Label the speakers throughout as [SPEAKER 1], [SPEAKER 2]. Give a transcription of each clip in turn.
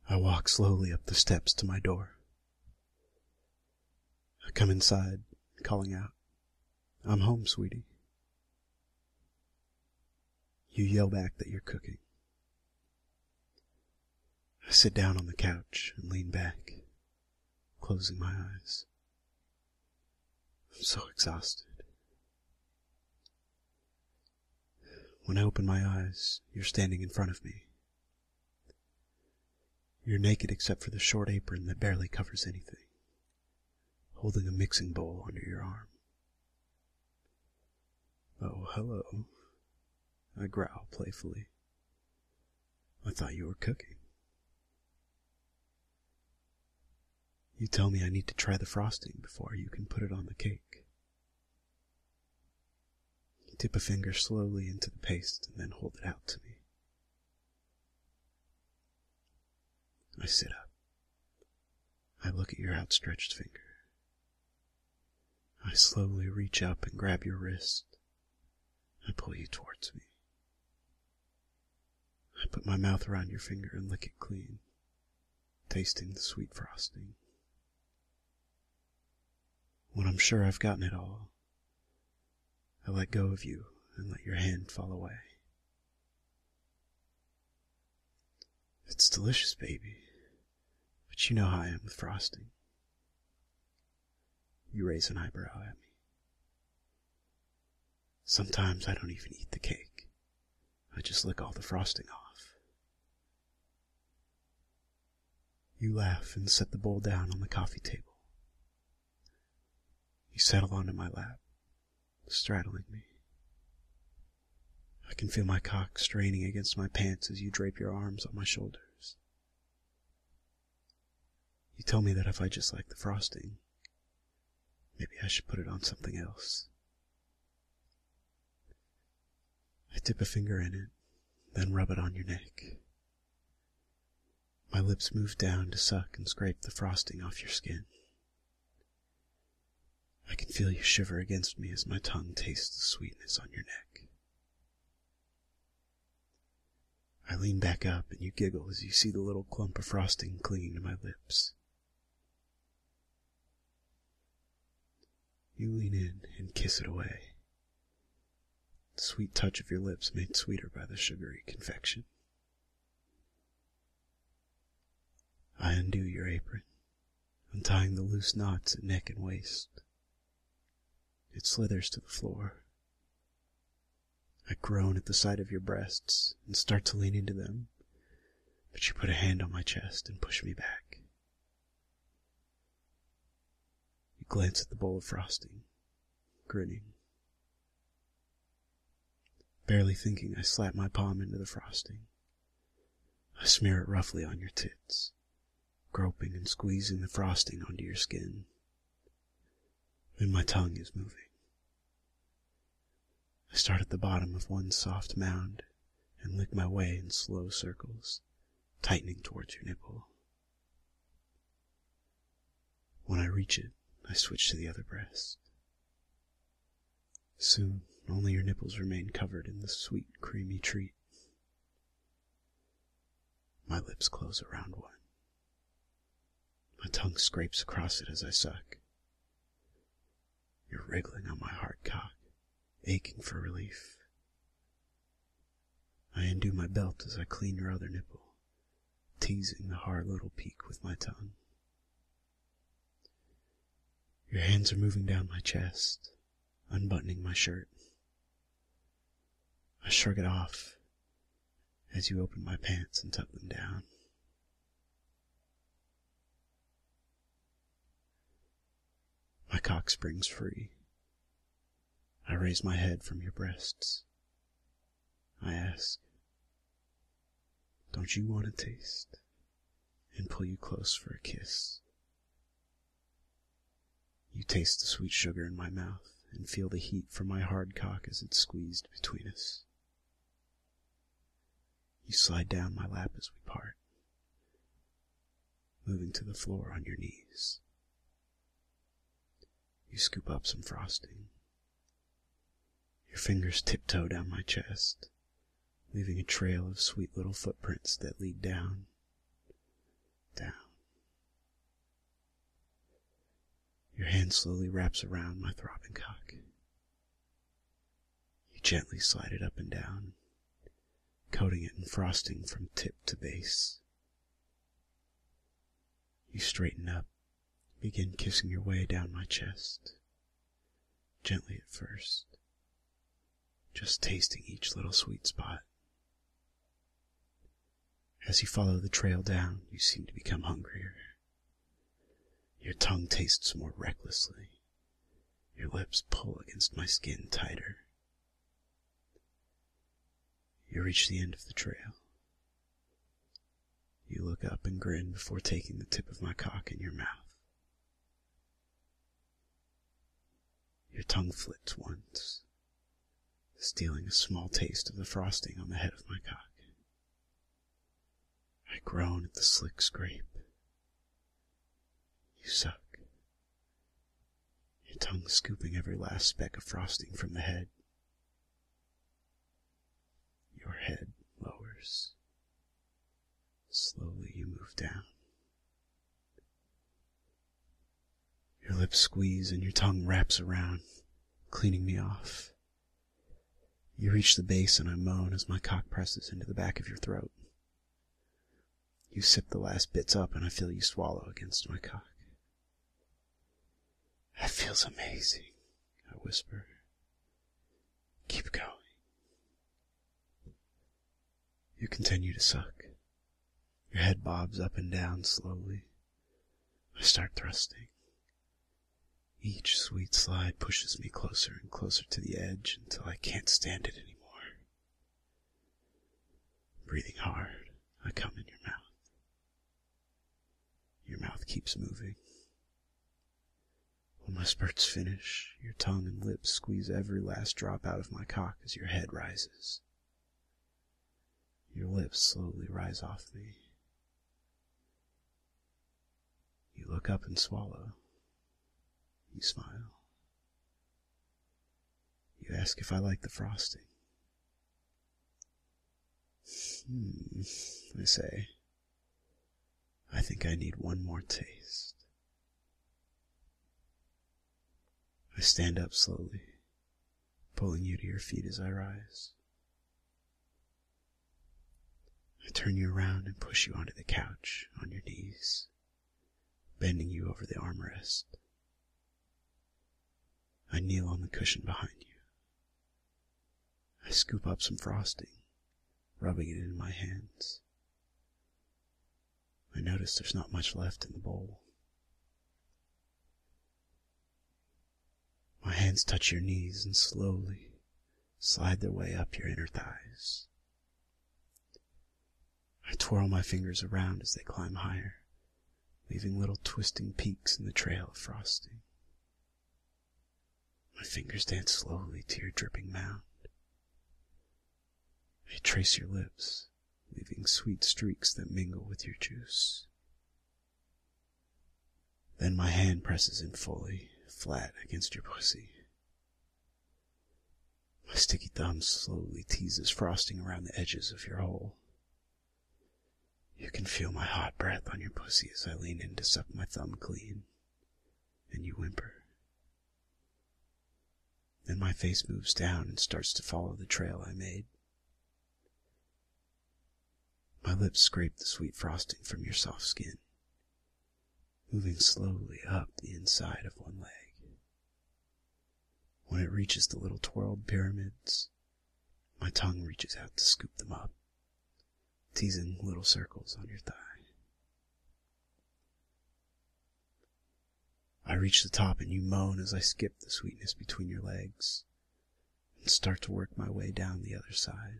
[SPEAKER 1] I walk slowly up the steps to my door. I come inside, calling out, "I'm home, sweetie." You yell back that you're cooking. I sit down on the couch and lean back, closing my eyes. I'm so exhausted. When I open my eyes, you're standing in front of me. You're naked except for the short apron that barely covers anything, holding a mixing bowl under your arm. "Oh, hello," I growl playfully. "I thought you were cooking." You tell me I need to try the frosting before you can put it on the cake. You dip a finger slowly into the paste and then hold it out to me. I sit up. I look at your outstretched finger. I slowly reach up and grab your wrist. I pull you towards me. I put my mouth around your finger and lick it clean, tasting the sweet frosting. When I'm sure I've gotten it all, I let go of you and let your hand fall away. "It's delicious, baby, but you know how I am with frosting." You raise an eyebrow at me. "Sometimes I don't even eat the cake. I just lick all the frosting off." You laugh and set the bowl down on the coffee table. You settle onto my lap, straddling me. I can feel my cock straining against my pants as you drape your arms on my shoulders. You tell me that if I just like the frosting, maybe I should put it on something else. I dip a finger in it, then rub it on your neck. My lips move down to suck and scrape the frosting off your skin. I can feel you shiver against me as my tongue tastes the sweetness on your neck. I lean back up and you giggle as you see the little clump of frosting clinging to my lips. You lean in and kiss it away, the sweet touch of your lips made sweeter by the sugary confection. I undo your apron, untying the loose knots at neck and waist. It slithers to the floor. I groan at the sight of your breasts and start to lean into them, but you put a hand on my chest and push me back. You glance at the bowl of frosting, grinning. Barely thinking, I slap my palm into the frosting. I smear it roughly on your tits, groping and squeezing the frosting onto your skin. Then my tongue is moving. I start at the bottom of one soft mound and lick my way in slow circles, tightening towards your nipple. When I reach it, I switch to the other breast. Soon, only your nipples remain covered in the sweet, creamy treat. My lips close around one. My tongue scrapes across it as I suck. You're wriggling on my hard cock, aching for relief. I undo my belt as I clean your other nipple, teasing the hard little peak with my tongue. Your hands are moving down my chest, unbuttoning my shirt. I shrug it off as you open my pants and tuck them down. My cock springs free. I raise my head from your breasts. I ask, "Don't you want a taste?" and pull you close for a kiss. You taste the sweet sugar in my mouth and feel the heat from my hard cock as it's squeezed between us. You slide down my lap as we part, moving to the floor on your knees. You scoop up some frosting. Your fingers tiptoe down my chest, leaving a trail of sweet little footprints that lead down. down. Your hand slowly wraps around my throbbing cock. You gently slide it up and down, coating it in frosting from tip to base. You straighten up, begin kissing your way down my chest, gently at first, just tasting each little sweet spot. As you follow the trail down, you seem to become hungrier. Your tongue tastes more recklessly. Your lips pull against my skin tighter. You reach the end of the trail. You look up and grin before taking the tip of my cock in your mouth. Your tongue flits once, stealing a small taste of the frosting on the head of my cock. I groan at the slick scrape. You suck, your tongue scooping every last speck of frosting from the head. Your head lowers. Slowly you move down. Your lips squeeze and your tongue wraps around, cleaning me off. You reach the base and I moan as my cock presses into the back of your throat. You sip the last bits up and I feel you swallow against my cock. That feels amazing, I whisper. Keep going. You continue to suck. Your head bobs up and down slowly. I start thrusting. Each sweet slide pushes me closer and closer to the edge until I can't stand it anymore. Breathing hard, I come in your mouth. Your mouth keeps moving. When my spurts finish, your tongue and lips squeeze every last drop out of my cock as your head rises. Your lips slowly rise off me. You look up and swallow. You smile. You ask if I like the frosting. I say, I think I need one more taste. I stand up slowly, pulling you to your feet as I rise. I turn you around and push you onto the couch on your knees, bending you over the armrest. I kneel on the cushion behind you. I scoop up some frosting, rubbing it in my hands. I notice there's not much left in the bowl. My hands touch your knees and slowly slide their way up your inner thighs. I twirl my fingers around as they climb higher, leaving little twisting peaks in the trail of frosting. My fingers dance slowly to your dripping mound. They trace your lips, leaving sweet streaks that mingle with your juice. Then my hand presses in fully, flat against your pussy. My sticky thumb slowly teases frosting around the edges of your hole. You can feel my hot breath on your pussy as I lean in to suck my thumb clean, and you whimper. Then my face moves down and starts to follow the trail I made. My lips scrape the sweet frosting from your soft skin, moving slowly up the inside of one leg. When it reaches the little twirled pyramids, my tongue reaches out to scoop them up, teasing little circles on your thigh. I reach the top and you moan as I skip the sweetness between your legs and start to work my way down the other side.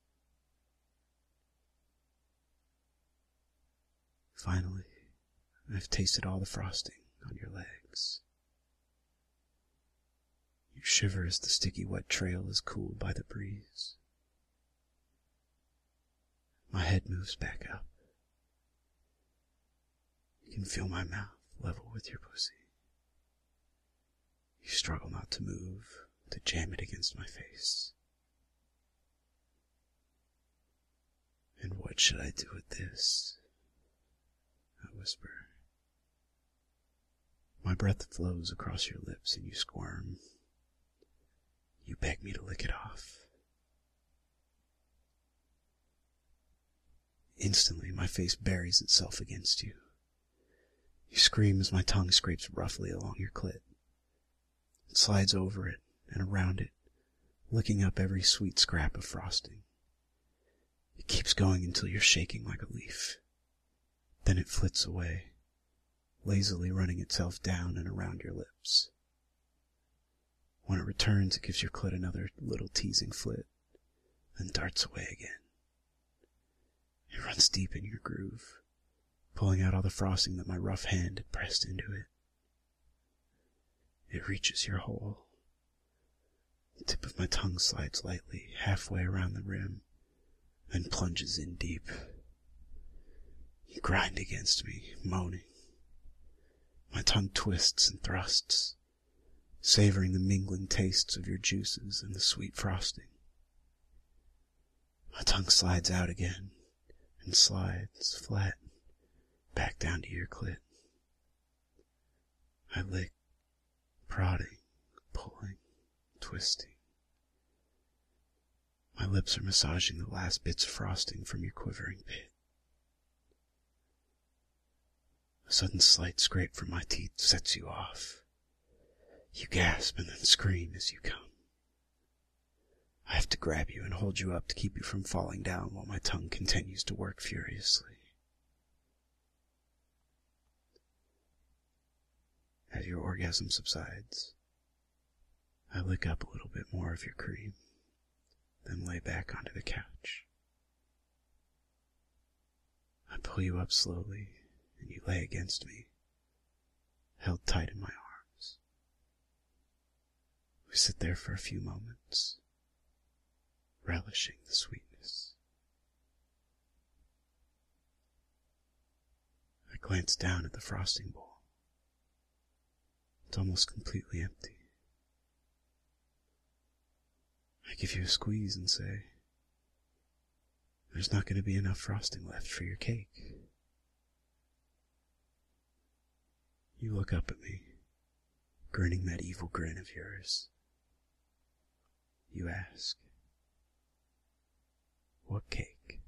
[SPEAKER 1] Finally, I've tasted all the frosting on your legs. You shiver as the sticky wet trail is cooled by the breeze. My head moves back up. You can feel my mouth level with your pussy. You struggle not to move, to jam it against my face. And what should I do with this? I whisper. My breath flows across your lips and you squirm. You beg me to lick it off. Instantly, my face buries itself against you. You scream as my tongue scrapes roughly along your clit. It slides over it and around it, licking up every sweet scrap of frosting. It keeps going until you're shaking like a leaf. Then it flits away, lazily running itself down and around your lips. When it returns, it gives your clit another little teasing flit, then darts away again. It runs deep in your groove, pulling out all the frosting that my rough hand had pressed into it. It reaches your hole. The tip of my tongue slides lightly, halfway around the rim, then plunges in deep. You grind against me, moaning. My tongue twists and thrusts, savoring the mingling tastes of your juices and the sweet frosting. My tongue slides out again, and slides flat back down to your clit. I lick, prodding, pulling, twisting. My lips are massaging the last bits of frosting from your quivering pit. A sudden slight scrape from my teeth sets you off. You gasp and then scream as you come. I have to grab you and hold you up to keep you from falling down while my tongue continues to work furiously. As your orgasm subsides, I lick up a little bit more of your cream, then lay back onto the couch. I pull you up slowly, and you lay against me, held tight in my arms. We sit there for a few moments, relishing the sweetness. I glance down at the frosting bowl. It's almost completely empty. I give you a squeeze and say, there's not going to be enough frosting left for your cake. You look up at me, grinning that evil grin of yours. You ask, what cake?